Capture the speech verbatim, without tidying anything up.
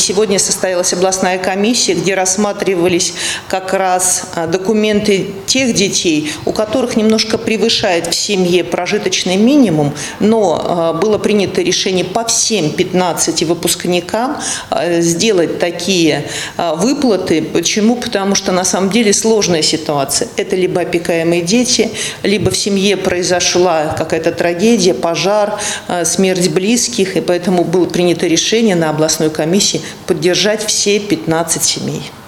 сегодня состоялась областная комиссия, где рассматривались как раз документы тех детей, у которых немножко превышает в семье прожиточный минимум, но было принято решение по всем пятнадцати выпускникам сделать такие выплаты. Почему? Потому что на самом деле сложная ситуация. Это либо опекаемые дети, либо в семье произошла какая-то трагедия, пожар, смерть близких, и поэтому было принято решение на областной комиссии поддержать все пятнадцать семей.